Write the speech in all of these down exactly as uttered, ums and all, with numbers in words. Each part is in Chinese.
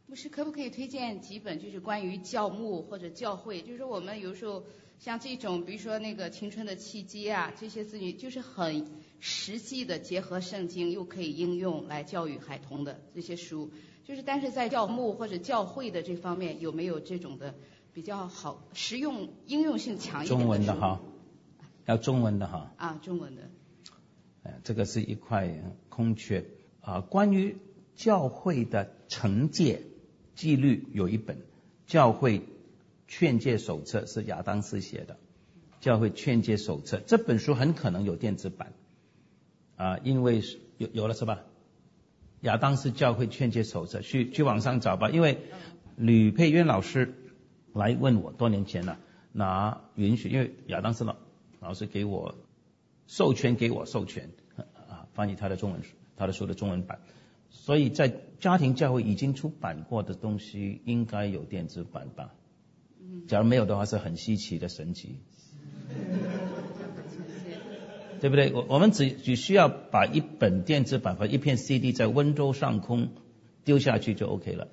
牧师可不可以推荐几本就是关于教牧或者教会，就是说我们有时候像这种比如说那个青春的契机啊，这些资讯就是很实际的结合圣经又可以应用来教育孩童的这些书，就是但是在教牧或者教会的这方面有没有这种的比较好实用应用性强一点的书？ 中文的哈，要中文的哈。 啊，中文的。 哎，这个是一块空缺啊。关于教会的惩戒纪律有一本教会劝诫手册，是亚当斯写的教会劝诫手册，这本书很可能有电子版啊，因为有有了是吧？亚当斯教会劝诫手册，去去网上找吧。因为吕佩渊老师来问我多年前了，拿允许，因为亚当斯老老师给我授权，给我授权啊，翻译他的中文他的书的中文版。所以在家庭教会已经出版过的东西，应该有电子版吧？假如没有的话，是很稀奇的神奇，对不对？我我们只只需要把一本电子版和一片 C D 在温州上空丢下去就 OK 了，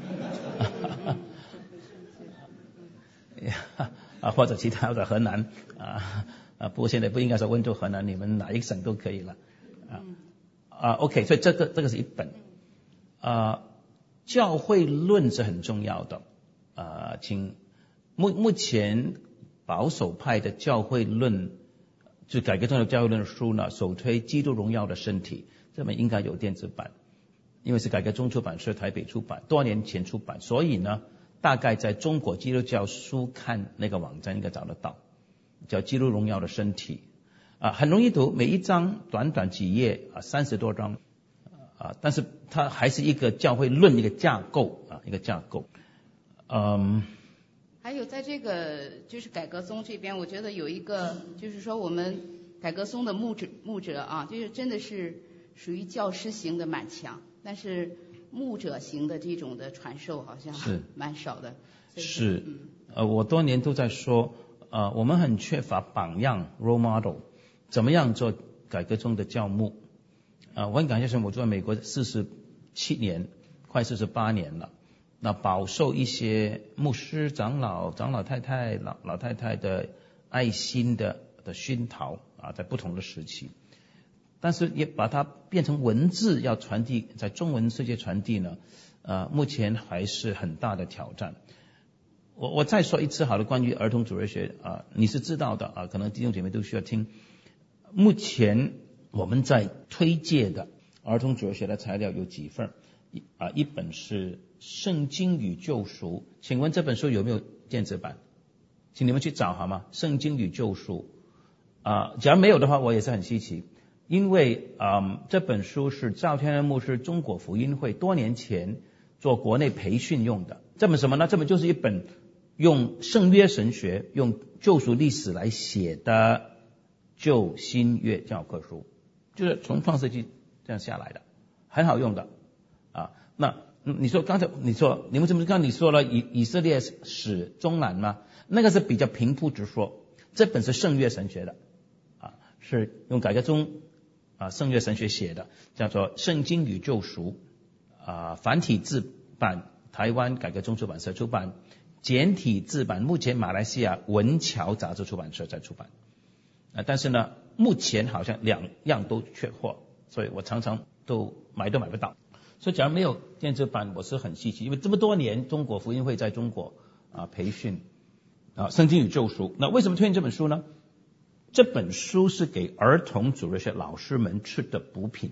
啊，或者其他的河南啊啊，不过现在不应该说温州、河南，你们哪一个省都可以了啊。啊 ，OK， 所以这个这个是一本，啊，教会论是很重要的，啊，请目目前保守派的教会论，就改革中的教会论书呢，首推基督荣耀的身体，这本应该有电子版，因为是改革中出版社台北出版，多年前出版，所以呢，大概在中国基督教书刊那个网站应该找得到，叫基督荣耀的身体。啊，很容易读，每一章短短几页啊，三十多章啊，但是它还是一个教会论一个架构啊，一个架构。嗯， 还有在这个就是改革宗这边，我觉得有一个就是说我们改革宗的牧者牧者啊，就是真的是属于教师型的蛮强，但是牧者型的这种的传授好像是蛮少的。 是，嗯、呃，我多年都在说，呃，我们很缺乏榜样 role model。怎么样做改革中的教牧？啊，我很感谢神，我住在美国四十七年，快四十八年了。那饱受一些牧师、长老、长老太太、老老太太的爱心的的熏陶啊，在不同的时期，但是也把它变成文字要传递，在中文世界传递呢，呃，目前还是很大的挑战。我我再说一次好了，关于儿童主日学啊，你是知道的啊，可能弟兄姐妹都需要听。目前我们在推介的儿童主日学的材料有几份啊？一本是《圣经与救赎》，请问这本书有没有电子版？请你们去找好吗？《圣经与救赎》啊，假如没有的话，我也是很稀奇，因为啊这本书是赵天恩牧师中国福音会多年前做国内培训用的。这本什么呢？这本就是一本用圣约神学、用救赎历史来写的旧新约教科书，就是从创世纪这样下来的，很好用的啊。那你说刚才你说你们怎么刚你说了以以色列史中南吗？那个是比较平铺直说，这本是圣约神学的啊，是用改革中啊圣约神学写的，叫做《圣经与救赎》啊，繁体字版台湾改革中出版社出版，简体字版目前马来西亚文侨杂志出版社在出版。啊，但是呢，目前好像两样都缺货，所以我常常都买都买不到。所以假如没有电子版，我是很稀奇，因为这么多年中国福音会在中国啊培训啊《圣经与救赎》。那为什么推荐这本书呢？这本书是给儿童主日学老师们吃的补品。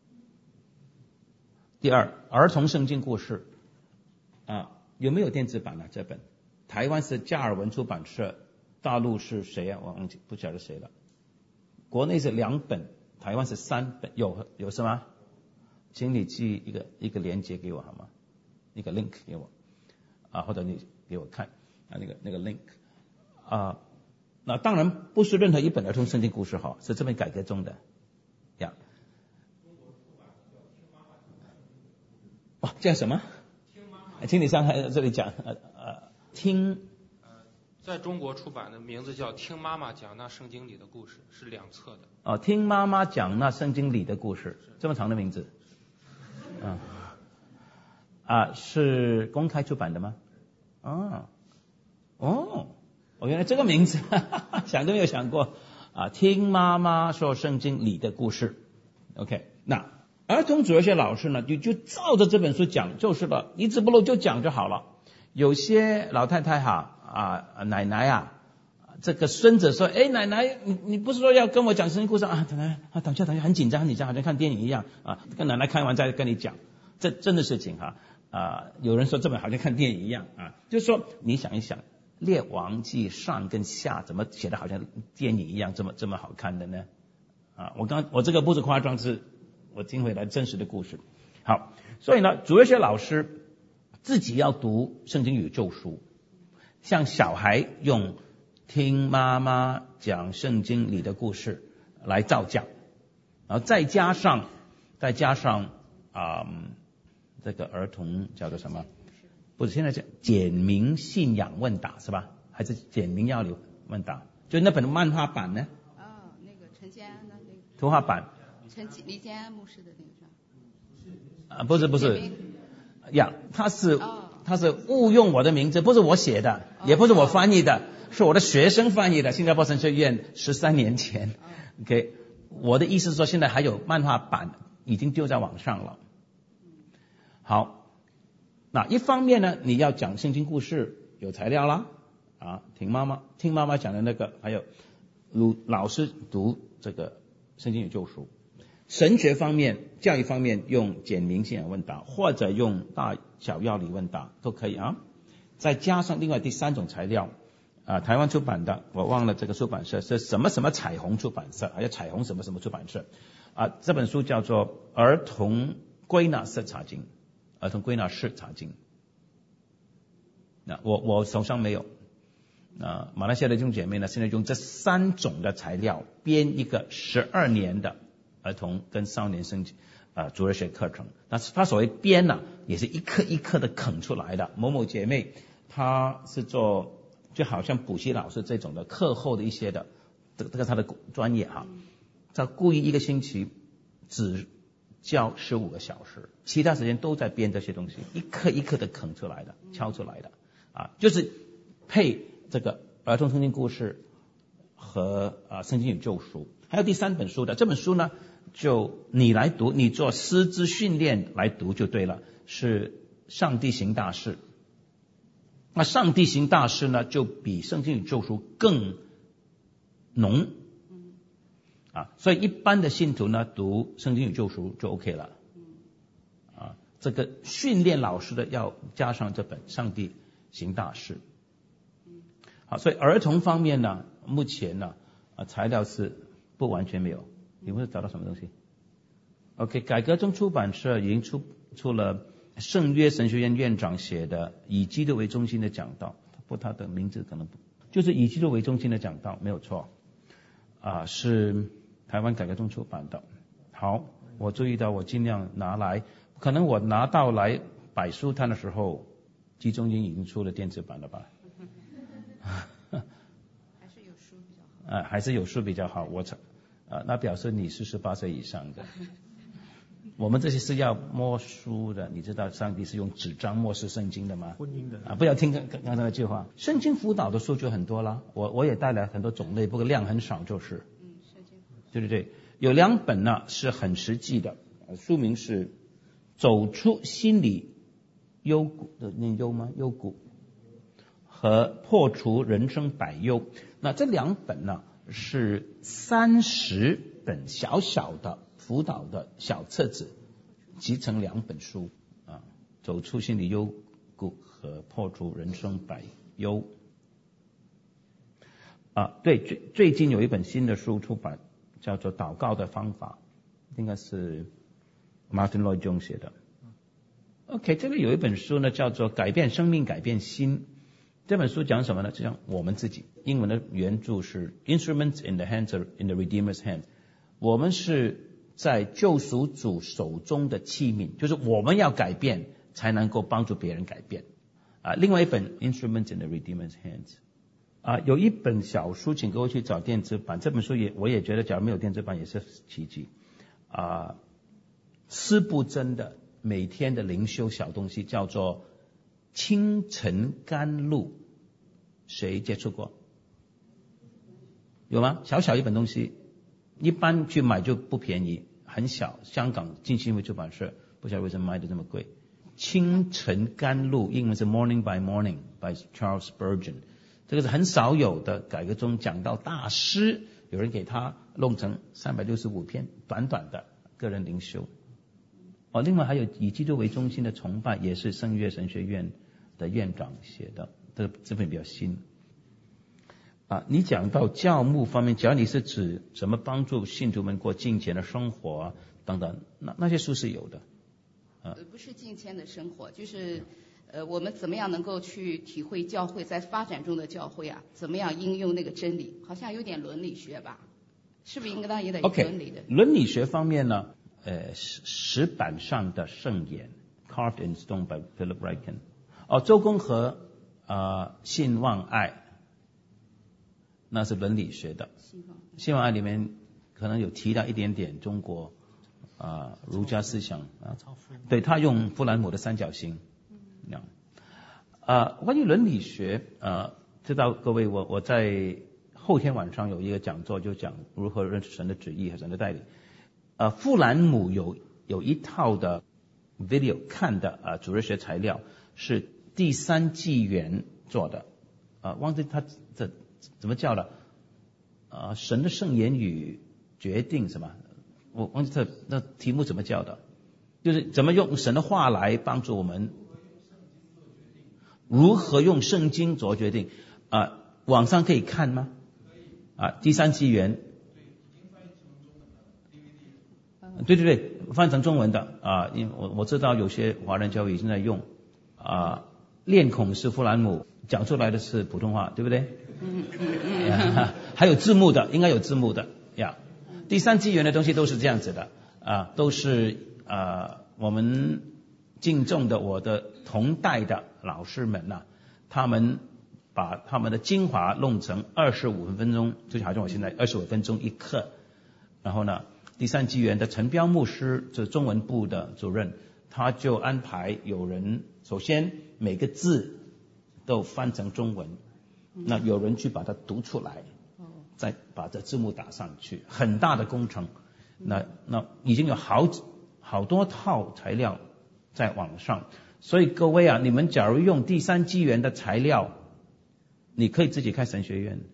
第二，儿童圣经故事啊有没有电子版呢？这本台湾是加尔文出版社。大陆是谁啊？我忘记不晓得谁了。国内是两本，台湾是三本，有有什么？请你寄一个一个链接给我好吗？一个 link 给我啊，或者你给我看啊那个那个 link 啊。那当然不是任何一本儿童圣经故事哈，是这本改革中的呀。哦，叫什么？请你上来这里讲呃呃听。 在中国出版的名字叫《听妈妈讲那圣经里的故事》，是两册的。 哦，听妈妈讲那圣经里的故事，这么长的名字。嗯， 啊，是公开出版的吗？啊，哦，我原来这个名字哈哈想都没有想过啊！听妈妈说圣经里的故事 ，OK， 那儿童主日学老师呢，就就照着这本书讲就是了，一字不漏就讲就好了。有些老太太哈啊奶奶啊，这个孙子说，哎奶奶，你你不是说要跟我讲圣经故事啊？奶奶啊，等下等下，很紧张很紧张，好像看电影一样啊，跟奶奶看完再跟你讲，这真的事情哈。啊、呃，有人说这本好像看电影一样啊，就是说你想一想，《列王纪》上跟下怎么写的好像电影一样，这么这么好看的呢？啊，我刚我这个不是夸张，是我听回来真实的故事。好，所以呢，主日学老师自己要读《圣经与救赎》，像小孩用听妈妈讲圣经里的故事来照讲，然后再加上再加上啊。嗯这个儿童叫做什么？不是现在讲简明信仰问答是吧？还是简明要理问答？就那本漫画版呢？ 哦，那个陈建安的那个图画版。 陈李建安牧师的那个是吧？ 啊，不是不是，呀，他是、哦、他是误用我的名字，不是我写的，哦、也不是我翻译的，哦、是我的学生翻译的。新加坡神学院十三年前、哦、，OK， 我的意思是说，现在还有漫画版，已经丢在网上了。好，那一方面呢，你要讲圣经故事有材料啦，啊，听妈妈听妈妈讲的那个，还有老师读这个圣经与救赎。神学方面、教育方面用简明信仰问答，或者用大小要理问答都可以啊。再加上另外第三种材料，啊，台湾出版的，我忘了这个出版社是什么什么彩虹出版社，还有彩虹什么什么出版社啊。这本书叫做《儿童归纳式查经》。儿童归纳式查经，那我我手上没有。啊，马来西亚的弟兄姐妹呢，现在用这三种的材料编一个十二年的儿童跟少年生啊主日学课程。那他所谓编呢，也是一课一课的啃出来的。某某姐妹她是做就好像补习老师这种的课后的一些的，这个这个她的专业哈，她故意一个星期只教十五个小时，其他时间都在编这些东西，一课一课的啃出来的，敲出来的啊，就是配这个儿童圣经故事和啊圣经与救赎。还有第三本书的，这本书呢，就你来读，你做师资训练来读就对了，是上帝行大事。那上帝行大事呢，就比圣经与救赎更浓。啊，所以一般的信徒呢，读圣经与救赎就 OK 了。啊，这个训练老师的要加上这本上帝行大事。好，所以儿童方面呢，目前呢，啊材料是不完全没有。你会找到什么东西 ？OK， 改革中出版社已经出出了圣约神学院院长写的以基督为中心的讲道，不，他的名字可能不就是以基督为中心的讲道，没有错。啊，是台湾改革中出版的。好，我注意到我尽量拿来，可能我拿到来摆书摊的时候，集中营已经出了电子版了吧？ 还是有书比较好。 啊，还是有书比较好。我啊，那表示你是十八岁以上的。我们这些是要摸书的，你知道上帝是用纸张漠视圣经的吗？ 婚姻的啊，不要听刚刚刚才那句话。圣经辅导的书就很多了，我我也带来很多种类，不过量很少就是。 嗯，圣经。 对对对，有两本呢是很实际的，书名是《走出心理幽谷》的那幽吗？幽谷和《破除人生百忧》。那这两本呢是三十本小小的辅导的小册子，集成两本书啊，走出心理幽谷和破除人生百忧。啊，对，最最近有一本新的书出版，叫做《祷告的方法》，应该是 Martin Lloyd Jones 写的。OK， 这个有一本书呢，叫做《改变生命，改变心》。这本书讲什么呢？就像我们自己，英文的原著是 Instruments in the hands of, in the Redeemer's hand。我们是在救赎主手中的器皿，就是我们要改变，才能够帮助别人改变。啊，另外一本 Instruments in the Redeemer's hands。啊，有一本小书，请各位去找电子版。这本书也我也觉得，假如没有电子版也是奇迹。啊，施布真的每天的灵修小东西，叫做清晨甘露，谁接触过？有吗？小小一本东西，一般去买就不便宜，很小。香港浸信会出版社，不晓得为什么卖的这么贵。清晨甘露，英文是 Morning by Morning by Charles Spurgeon， 这个是很少有的改革中讲到大师，有人给他弄成三百六十五篇短短的个人灵修。哦，另外还有以基督为中心的崇拜，也是圣约神学院的院长写的，这这份比较新。啊，你讲到教牧方面，只要你是指怎么帮助信徒们过敬虔的生活啊等等，那那些书是有的。 呃，不是敬虔的生活，就是呃，我们怎么样能够去体会教会在发展中的教会啊？怎么样应用那个真理？好像有点伦理学吧？是不是应该也得有伦理的？ Okay, 伦理学方面呢，呃，石板上的圣言 ，Carved in Stone by Philip Ryken。哦，周公和呃信望爱，那是伦理学的。信望爱里面可能有提到一点点中国。啊，儒家思想啊，对，他用弗兰姆的三角形，嗯，啊，关于伦理学，呃，知道各位，我我在后天晚上有一个讲座，就讲如何认识神的旨意和神的带领。呃，弗兰姆有有一套的 video 看的啊，主日学材料是第三纪元做的，啊，忘记他这怎么叫了，啊，神的圣言语决定什么？我忘记这那题目怎么叫的，就是怎么用神的话来帮助我们，如何用圣经做决定啊、呃？网上可以看吗？啊，第三纪元，对对对，翻成中文的啊，因为我我知道有些华人教育已经在用啊，练孔是弗兰姆讲出来的是普通话，对不对？嗯嗯嗯，还有字幕的，应该有字幕的呀。第三纪元的东西都是这样子的啊，都是啊我们敬重的我的同代的老师们呐、啊，他们把他们的精华弄成二十五分钟，就好像我现在二十五分钟一课。然后呢，第三纪元的陈彪牧师，就是中文部的主任，他就安排有人首先每个字都翻成中文，那有人去把它读出来。再把这字幕打上去，很大的工程。那那已经有好好多套材料在网上，所以各位啊，你们假如用第三纪元的材料，你可以自己开神学院。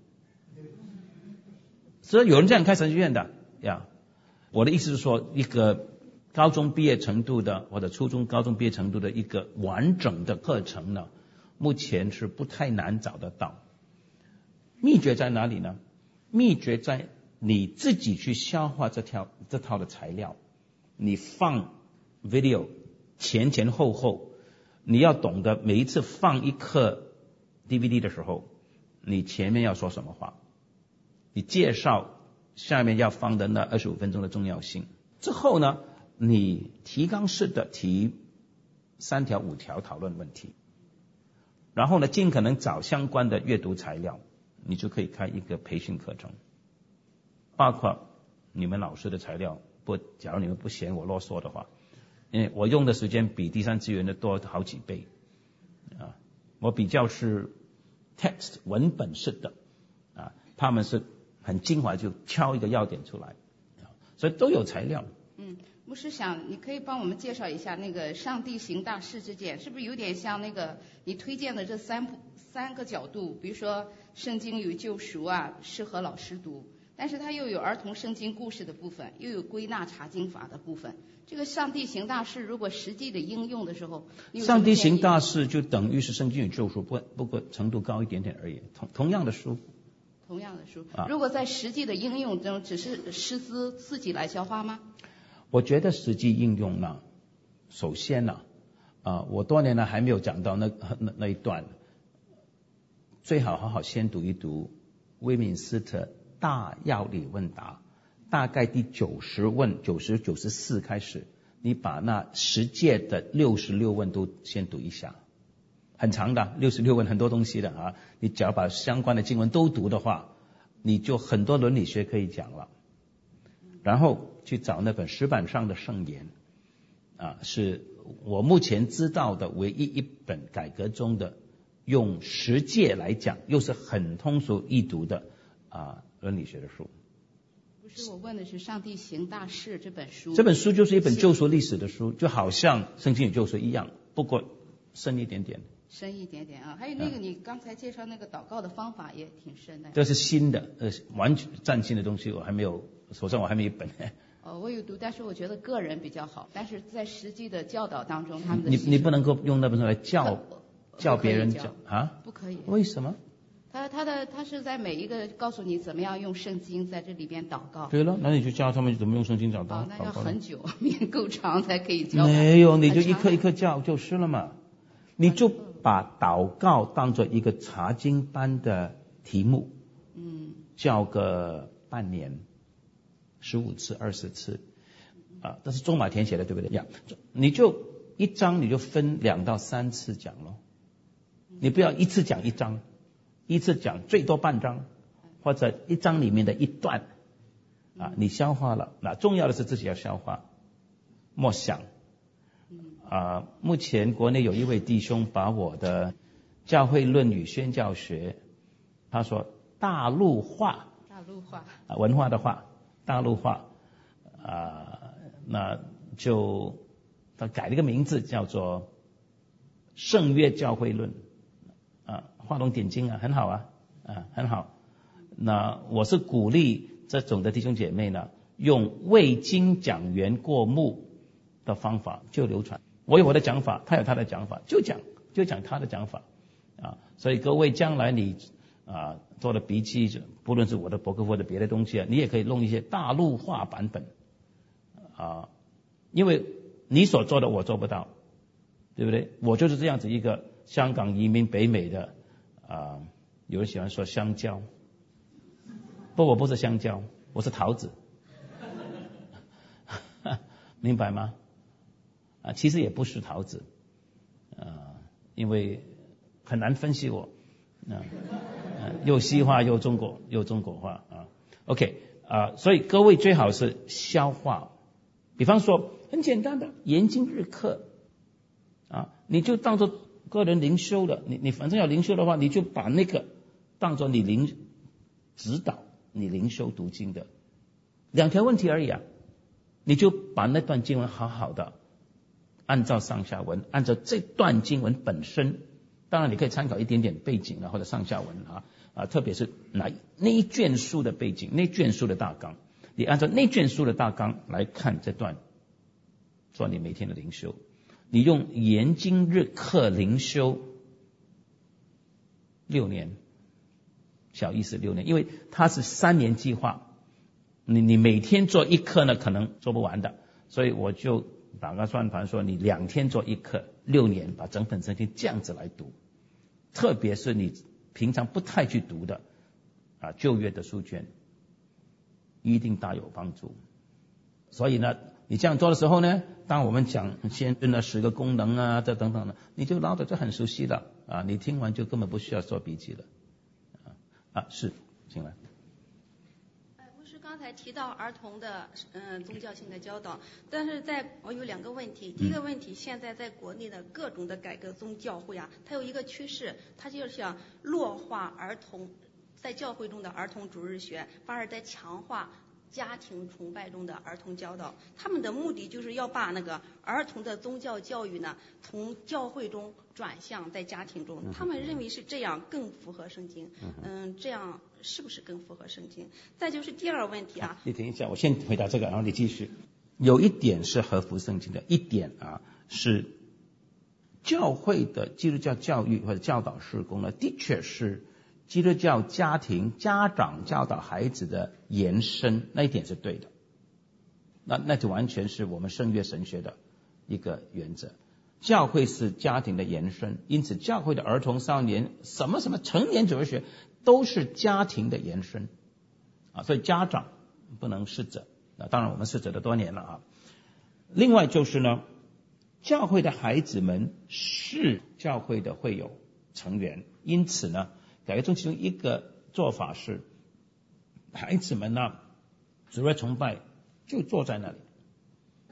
所以有人这样开神学院的呀。我的意思是说，一个高中毕业程度的或者初中、高中毕业程度的一个完整的课程呢，目前是不太难找得到。秘诀在哪里呢？秘诀在你自己去消化这条这套的材料，你放 video 前前后后，你要懂得每一次放一课 D V D 的时候，你前面要说什么话，你介绍下面要放的那二十五分钟的重要性。之后呢，你提纲式的提三条五条讨论问题，然后呢，尽可能找相关的阅读材料。你就可以开一个培训课程，包括你们老师的材料。不，假如你们不嫌我啰嗦的话，因为我用的时间比第三资源的多好几倍啊。我比较是 text 文本式的啊，他们是很精华，就挑一个要点出来，所以都有材料。 嗯，牧师想，你可以帮我们介绍一下那个上帝行大事之见，是不是有点像那个你推荐的这三三个角度？比如说圣经与救赎啊，适合老师读，但是它又有儿童圣经故事的部分，又有归纳查经法的部分。这个上帝行大事，如果实际的应用的时候， 上帝行大事就等于是圣经与救赎，不不过程度高一点点而已，同同样的书。 同样的书，如果在实际的应用中，只是师资自己来消化吗？ 我觉得实际应用呢，首先呢，啊、呃，我多年来还没有讲到那那那一段，最好好好先读一读威敏斯特大要理问答，大概第九十问、九十九十四开始，你把那十届的六十六问都先读一下，很长的六十六问，很多东西的啊。你只要把相关的经文都读的话，你就很多伦理学可以讲了。然后去找那本石板上的圣言， 啊，是我目前知道的唯一一本改革中的用十诫来讲又是很通俗易读的啊伦理学的书。 不是，我问的是《上帝行大事》这本书。 这本书就是一本救赎历史的书，就好像圣经与救赎一样，不过深一点点。 深一点点啊，还有那个你刚才介绍那个祷告的方法也挺深的。 这是新的，呃，完全崭新的东西，我还没有，手上我还没有一本。 哦，我有读，但是我觉得个人比较好，但是在实际的教导当中，他们的你你不能够用那本书来教教别人教啊？ 不可以。 为什么？ 他他的他是在每一个告诉你怎么样用圣经在这里边祷告。 对了，那你就教他们怎么用圣经祷告。 哦，那要很久，面够长才可以教。 没有，你就一课一课教就是了嘛。你就把祷告当作一个查经班的题目，嗯，教个半年，十五次、二十次，啊，这是中马田写的，对不对呀？你就一章你就分两到三次讲咯，你不要一次讲一章，一次讲最多半章，或者一章里面的一段，啊，你消化了，那重要的是自己要消化，默想。啊，目前国内有一位弟兄把我的教会论与宣教学，他说大陆化， 大陆化， 啊，文化的化，大陆化，啊，那就他改了一个名字叫做圣约教会论，啊，画龙点睛啊，很好啊，啊，很好。那我是鼓励这种的弟兄姐妹呢，用未经讲员过目的方法就流传。我有我的讲法，他有他的讲法，就讲就讲他的讲法啊。所以各位将来你啊做了笔记，不论是我的博客或者别的东西啊，你也可以弄一些大陆化版本啊，因为你所做的我做不到，对不对？我就是这样子一个香港移民北美的啊，有人喜欢说香蕉，不，我不是香蕉，我是桃子，明白吗？啊，其实也不是桃子，啊，因为很难分析我，啊，啊又西化又中国又中国化啊。OK 啊，所以各位最好是消化，比方说很简单的研经日课，啊，你就当做个人灵修的，你你反正要灵修的话，你就把那个当做你灵指导你灵修读经的两条问题而已啊，你就把那段经文好好的。按照上下文，按照这段经文本身，当然你可以参考一点点背景啊，或者上下文啊，啊，特别是那那一卷书的背景，那卷书的大纲，你按照那卷书的大纲来看这段，做你每天的灵修。你用研经日课灵修六年，小意思六年，因为它是三年计划，你你每天做一课呢，可能做不完的，所以我就。打个算盘说，你两天做一课，六年把整本圣经这样子来读，特别是你平常不太去读的啊旧约的书卷，一定大有帮助。所以呢，你这样做的时候呢，当我们讲先那十个功能啊，这等等的，你就老早就很熟悉了啊，你听完就根本不需要做笔记了啊啊是，请来。 刚才提到儿童的嗯、呃、宗教性的教导，但是在我有两个问题。第一个问题，现在在国内的各种的改革宗教会啊，它有一个趋势，它就是想弱化儿童在教会中的儿童主日学，反而在强化家庭崇拜中的儿童教导。他们的目的就是要把那个儿童的宗教教育呢，从教会中转向在家庭中。他们认为是这样更符合圣经。嗯，这样是不是更符合圣经？再就是第二个问题啊。 你等一下，我先回答这个，然后你继续。有一点是合乎圣经的，一点啊是教会的基督教教育或者教导事工呢，的确是基督教家庭家长教导孩子的延伸，那一点是对的。那那就完全是我们圣约神学的一个原则。教会是家庭的延伸，因此教会的儿童少年什么什么成年主日学都是家庭的延伸啊，所以家长不能失责。那当然我们失责了多年了啊。另外就是呢，教会的孩子们是教会的会友成员，因此呢，改革中其中一个做法是，孩子们呢主日崇拜就坐在那里，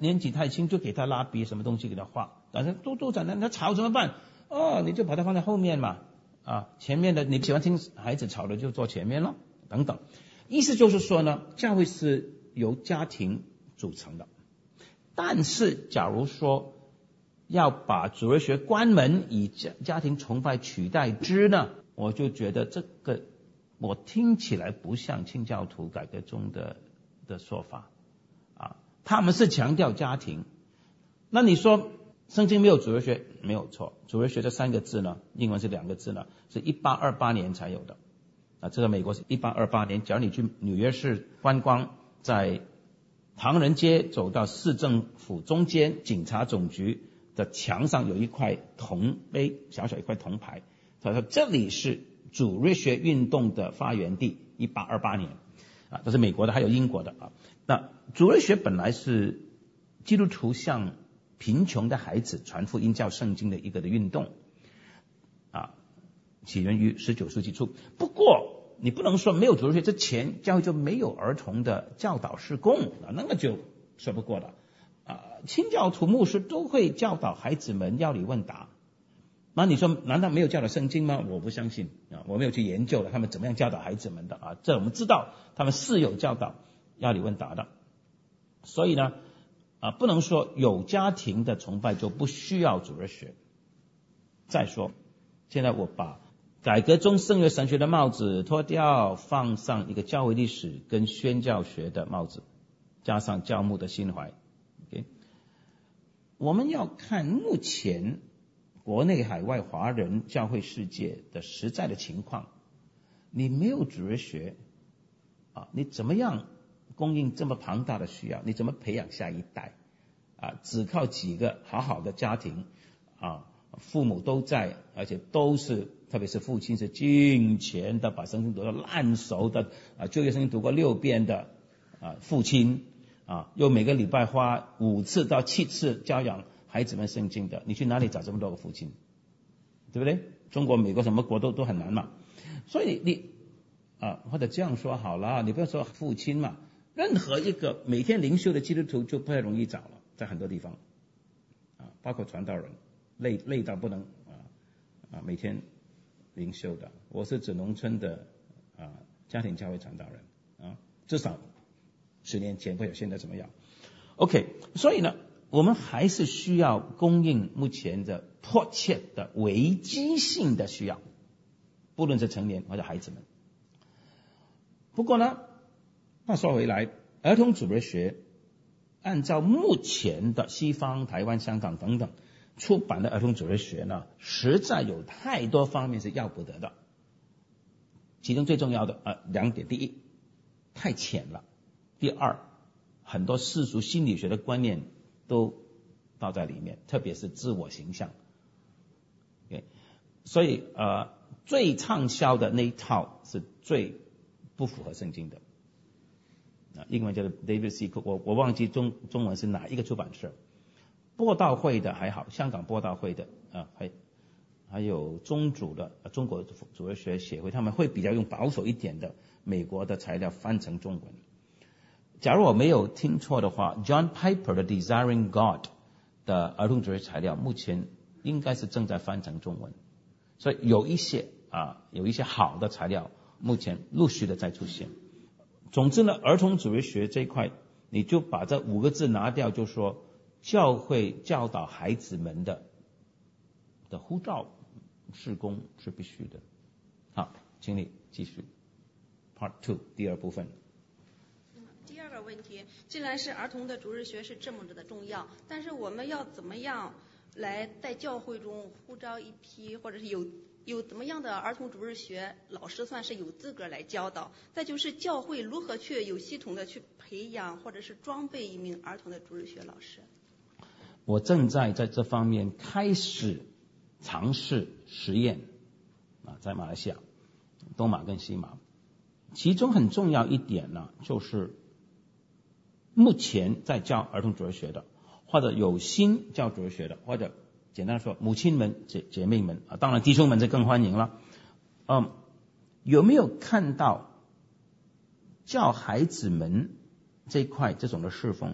年纪太轻就给他蜡笔什么东西给他画，但是都都在那，他吵怎么办？哦，你就把它放在后面嘛，啊，前面的你喜欢听孩子吵的就坐前面了，等等。意思就是说呢，教会是由家庭组成的，但是假如说要把主日学关门以家家庭崇拜取代之呢，我就觉得这个我听起来不像清教徒改革中的的说法啊，他们是强调家庭。那你说圣经没有主日学，没有错，主日学这三个字呢，英文是两个字呢，是一八二八年才有的啊，这个美国是一八二八年。假如你去纽约市观光，在唐人街走到市政府中间警察总局的墙上有一块铜碑，小小一块铜牌，他说这里是主日学运动的发源地，一八二八年啊，这是美国的，还有英国的啊。那主日学本来是基督徒向贫穷的孩子传福音教圣经的一个的运动啊，起源于十九世纪初。不过你不能说没有主日学之前教会就没有儿童的教导事工啊，那个就说不过了啊。清教徒牧师都会教导孩子们要理问答，那你说难道没有教导圣经吗？我不相信啊，我没有去研究了他们怎么样教导孩子们的啊，这我们知道他们是有教导要理问答的。所以呢啊，不能说有家庭的崇拜就不需要主日学。再说现在我把改革中圣约神学的帽子脱掉，放上一个教会历史跟宣教学的帽子，加上教牧的心怀。Okay? 我们要看目前国内海外华人教会世界的实在的情况，你没有主日学啊，你怎么样供应这么庞大的需要？你怎么培养下一代啊？只靠几个好好的家庭啊，父母都在，而且都是，特别是父亲是尽全的把圣经读得烂熟的啊，旧约圣经读过六遍的啊父亲啊，又每个礼拜花五次到七次教养孩子们圣经的，你去哪里找这么多个父亲？对不对？中国、美国什么国都都很难嘛。所以你啊，或者这样说好了，你不要说父亲嘛，任何一个每天灵修的基督徒就不太容易找了，在很多地方啊，包括传道人，累累到不能啊啊每天灵修的。我是指农村的啊家庭教会传道人啊，至少十年前不晓得现在怎么样。OK， 所以呢，我们还是需要供应目前的迫切的危机性的需要，不论是成年或者孩子们。不过呢，话说回来，儿童主日学按照目前的西方、台湾、香港等等出版的儿童主日学呢，实在有太多方面是要不得的。其中最重要的呃两点：第一，太浅了；第二，很多世俗心理学的观念都倒在里面，特别是自我形象。Okay? 所以呃，最畅销的那一套是最不符合圣经的。啊，英文叫做 David C. Cook， 我我忘记中中文是哪一个出版社。播道会的还好，香港播道会的啊，还还有中主的中国主日学协会，他们会比较用保守一点的美国的材料翻成中文。假如我没有听错的话 ，John Piper 的 Desiring God 的儿童主日材料目前应该是正在翻成中文，所以有一些啊有一些好的材料目前陆续的在出现。总之呢，儿童主日学这一块，你就把这五个字拿掉，就说教会教导孩子们的的呼召事工是必须的。好，请你继续 Part Two 第二部分。 第二个问题，既然是儿童的主日学是这么的重要，但是我们要怎么样来在教会中呼召一批，或者是有有怎么样的儿童主日学老师算是有资格来教导？再就是教会如何去有系统的去培养或者是装备一名儿童的主日学老师？ 我正在在这方面开始尝试实验啊，在马来西亚东马跟西马，其中很重要一点呢，就是目前在教儿童主日学的，或者有心教主日学的，或者简单说母亲们姐姐妹们啊，当然弟兄们就更欢迎了。嗯，有没有看到教孩子们这一块这种的侍奉，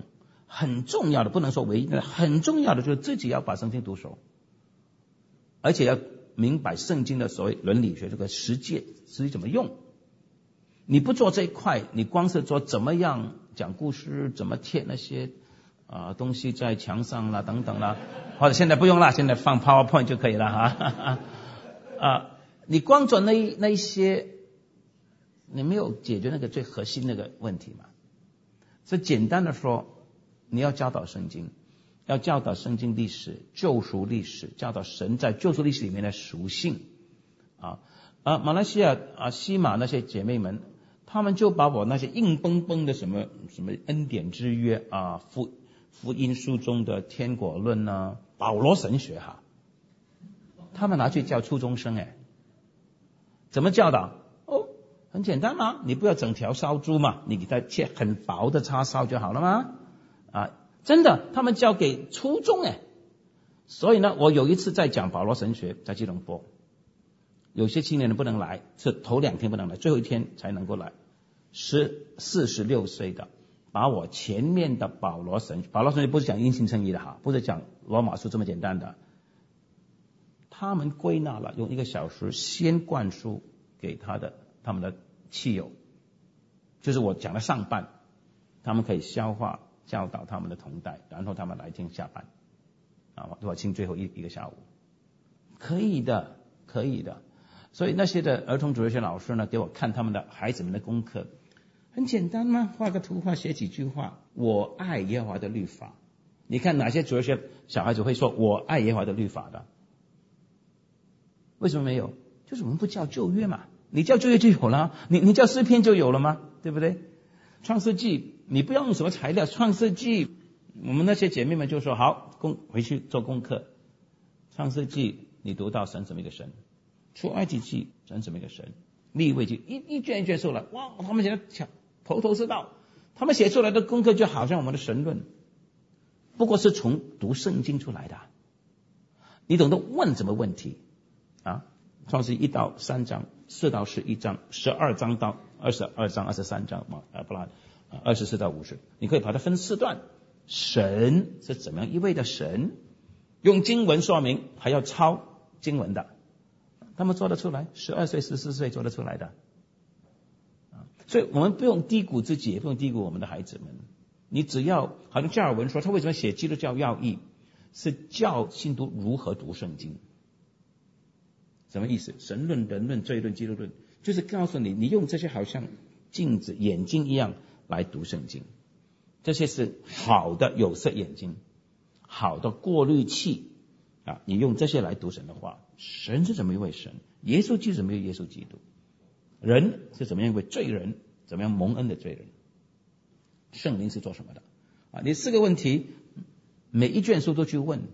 很重要的，不能说唯一的，很重要的就是自己要把圣经读熟，而且要明白圣经的所谓伦理学这个实践实际怎么用。你不做这一块，你光是做怎么样讲故事，怎么贴那些啊、呃、东西在墙上啦等等啦，或者现在不用啦，现在放 PowerPoint 就可以了哈。啊，你光做那那一些，你没有解决那个最核心那个问题嘛。所以简单的说，你要教导圣经，要教导圣经历史、救赎历史，教导神在救赎历史里面的属性啊。啊，马来西亚啊西马那些姐妹们，他们就把我那些硬邦邦的什么什么恩典之约啊、福福音书中的天国论啊、保罗神学哈、啊，他们拿去教初中生哎，怎么教导？哦，很简单嘛，你不要整条烧猪嘛，你给它切很薄的叉烧就好了嘛。啊，真的，他们教给初中哎。所以呢，我有一次在讲保罗神学，在吉隆坡，有些青年人不能来，是头两天不能来，最后一天才能够来。十四十六岁的，把我前面的保罗神学，保罗神学不是讲因信称义的哈，不是讲罗马书这么简单的。他们归纳了，用一个小时先灌输给他的他们的亲友，就是我讲的上半，他们可以消化教导他们的同代，然后他们来听下半，啊，我听最后一一个下午，可以的，可以的。所以那些的儿童主日学老师呢，给我看他们的孩子们的功课，很简单嘛，画个图画，写几句话，我爱耶和华的律法。你看哪些主日学小孩子会说我爱耶和华的律法的？为什么没有？就是我们不叫旧约嘛，你叫旧约就有了，你你叫诗篇就有了吗？对不对？创世纪你不要用什么材料，创世纪我们那些姐妹们就说好，功回去做功课。创世纪你读到神怎么一个神，出埃及记神怎么一个神，利未记一一卷一卷出来，哇，他们现在头头是道，他们写出来的功课就好像我们的神论，不过是从读圣经出来的。你懂得问什么问题啊？创世一到三章，四到十一章，十二章到二十二章，二十三章嘛，呃，不然二十四到五十，你可以把它分四段。神是怎么样一位的神？用经文说明，还要抄经文的，他们做得出来，十二岁、十四岁做得出来的。所以我们不用低估自己，也不用低估我们的孩子们。你只要，好像加尔文说，他为什么写基督教要义，是教信徒如何读圣经。什么意思？神论、人论、罪论、基督论，就是告诉你，你用这些好像镜子、眼睛一样来读圣经。这些是好的有色眼睛，好的过滤器啊！你用这些来读神的话，神是怎么一位神？耶稣基督怎么一位耶稣基督？人是怎么样一位罪人？怎么样蒙恩的罪人？圣灵是做什么的？啊，你四个问题，每一卷书都去问。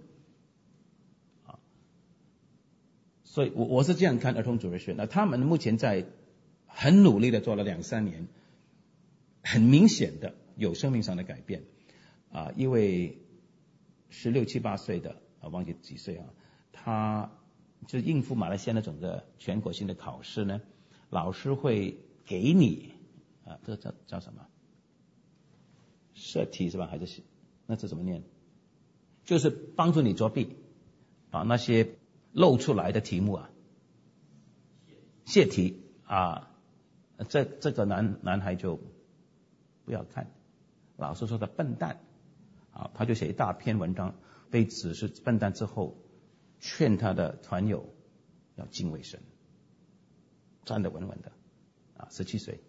所以我我是这样看儿童主日学，那他们目前在很努力的做了两三年，很明显的有生命上的改变啊！因为十六七八岁的啊，忘记几岁啊，他就应付马来西亚那种的全国性的考试呢，老师会给你啊，这叫叫什么？设题是吧？还是那这怎么念？就是帮助你作弊，把那些露出来的题目啊，泄题啊，这这个男男孩就不要看，老师说他笨蛋，啊，他就写一大篇文章，被指是笨蛋之后，劝他的团友要敬畏神，站得稳稳的，啊，十七岁，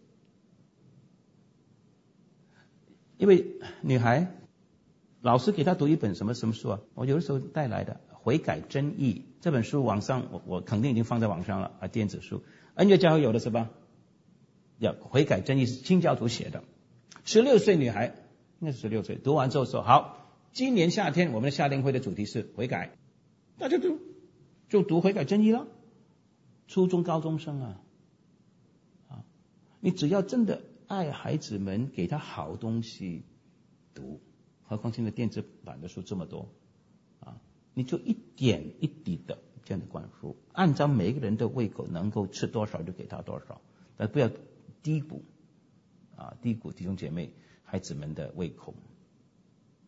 因为女孩，老师给她读一本什么什么书啊，我有的时候带来的。悔改真义这本书网上我我肯定已经放在网上了啊，电子书，恩乐教会有的是吧？要悔改真义是清教徒写的，十六岁女孩，应该是十六岁，读完之后说好，今年夏天我们的夏令会的主题是悔改，大家就就读悔改真义了。初中高中生啊，啊，你只要真的爱孩子们，给他好东西读，何况现在电子版的书这么多啊。你就一点一滴的这样的灌输，按照每个人的胃口能够吃多少就给他多少，但不要低估啊，低估弟兄姐妹孩子们的胃口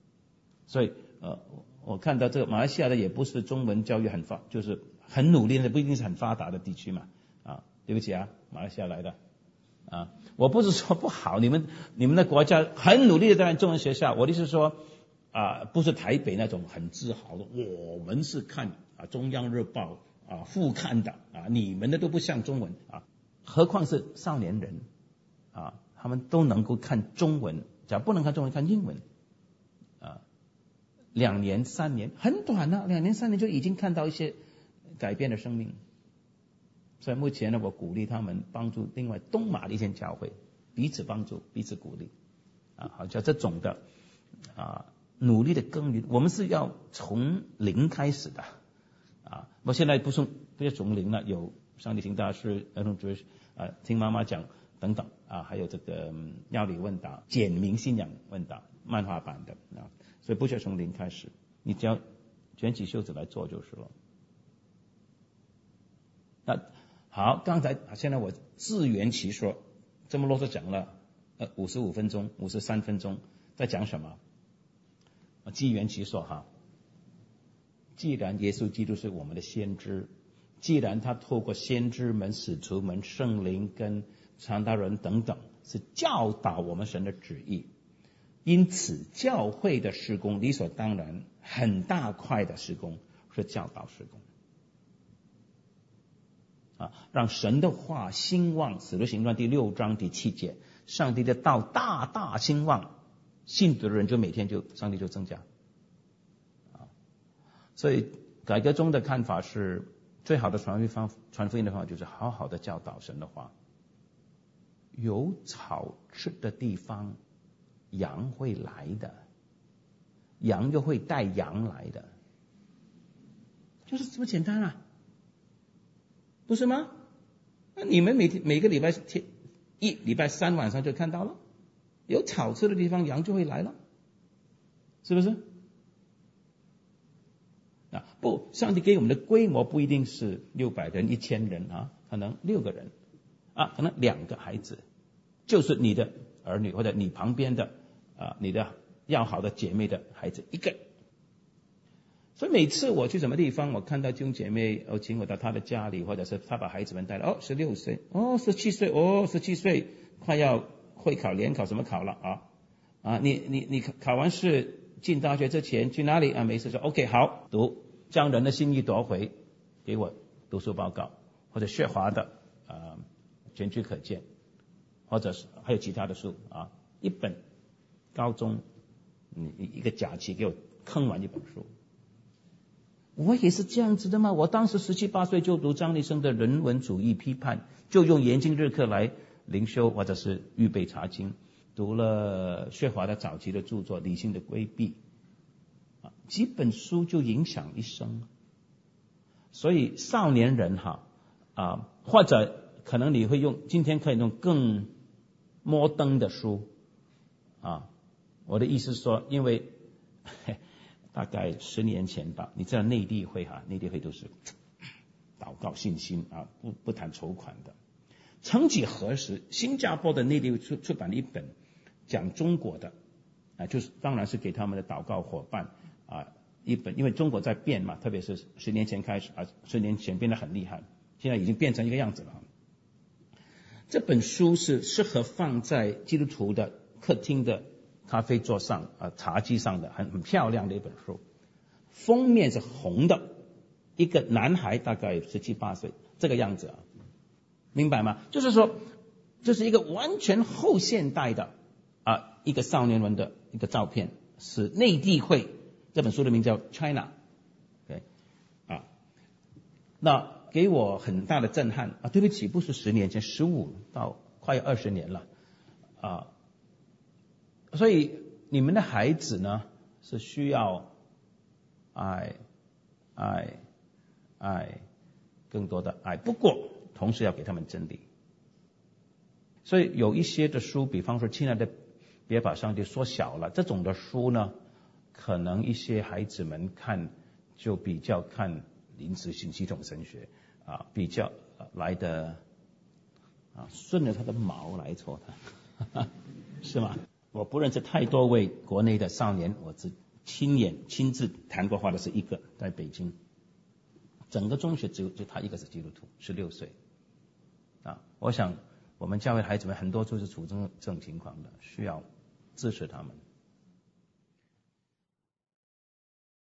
所以呃，我看到这个马来西亚的也不是中文教育很发，就是很努力的，不一定是很发达的地区嘛。啊，对不起啊，马来西亚来的。啊，我不是说不好，你们你们的国家很努力的在中文学校，我的意思是说，啊，不是台北那种很自豪的，我们是看啊中央日报啊副刊的啊，你们的都不像中文啊，何况是少年人啊，他们都能够看中文，假如不能看中文，看英文啊，两年三年很短啊，两年三年就已经看到一些改变的生命。所以目前呢，我鼓励他们帮助另外东马的一些教会，彼此帮助，彼此鼓励，啊，好像这种的啊努力的耕耘，我们是要从零开始的，啊，我现在不是不是从零了，有上帝听大师、儿童主日啊，听妈妈讲等等啊，还有这个药理问答、简明信仰问答漫画版的啊，所以不需要从零开始，你只要卷起袖子来做就是了。那好，刚才现在我自圆其说，这么啰嗦讲了呃五十五分钟、五十三分钟，在讲什么？自圆其说哈。既然耶稣基督是我们的先知，既然他透过先知们、使徒们、圣灵跟传道人等等，是教导我们神的旨意，因此教会的事工理所当然很大块的事工是教导事工。啊，让神的话兴旺，使徒行传第六章第七节，上帝的道大大兴旺，信主的人就每天就上帝就增加。啊，所以改革中的看法是，最好的传福音方传福音的方法就是好好的教导神的话。有草吃的地方，羊会来的，羊就会带羊来的，就是这么简单啊。不是吗？那你们每天每个礼拜天一礼拜三晚上就看到了，有草吃的地方羊就会来了，是不是？啊，不，上帝给我们的规模不一定是六百人、一千人啊，可能六个人啊，可能两个孩子，就是你的儿女或者你旁边的啊，你的要好的姐妹的孩子一个。所以每次我去什么地方，我看到弟兄姐妹，哦，请我到他的家里，或者是他把孩子们带来，哦，十六岁，哦，十七岁，哦，十七岁，快要会考联考什么考了啊？啊，你你你考完试进大学之前去哪里啊？没事说 OK 好读，将人的心意夺回，给我读书报告，或者薛华的啊全剧可见，或者是还有其他的书啊，一本高中你一个假期给我坑完一本书。我也是这样子的嘛，我当时十七八岁就读张立生的人文主义批判，就用研经日课来灵修或者是预备查经，读了薛华的早期的著作《理性的规避》，啊，几本书就影响一生。所以少年人哈啊，或者可能你会用今天可以用更摩登的书啊，我的意思是说，因为大概十年前吧，你知道内地会哈，内地会都是祷告信心啊，不不谈筹款的。曾几何时，新加坡的内地出出版了一本讲中国的啊，就是当然是给他们的祷告伙伴啊一本，因为中国在变嘛，特别是十年前开始啊，十年前变得很厉害，现在已经变成一个样子了。这本书是适合放在基督徒的客厅的咖啡桌上啊，茶几上的，很很漂亮的一本书，封面是红的，一个男孩大概十七八岁这个样子啊，明白吗？就是说，这是一个完全后现代的啊一个少年人的一个照片，是内地会，这本书的名叫 China，OK， 啊，那给我很大的震撼啊，对不起，不是十年前，十五到快二十年了啊。所以你们的孩子呢是需要爱爱爱更多的爱，不过同时要给他们真理。所以有一些的书，比方说亲爱的别把上帝缩小了，这种的书呢，可能一些孩子们看就比较看临时性系统神学啊，比较来的啊顺着他的毛来戳他，是吗？我不认识太多位国内的少年，我只亲眼亲自谈过话的是一个，在北京，整个中学只有就他一个是基督徒，十六岁。啊，我想我们教会孩子们很多就是处这种这种情况的，需要支持他们。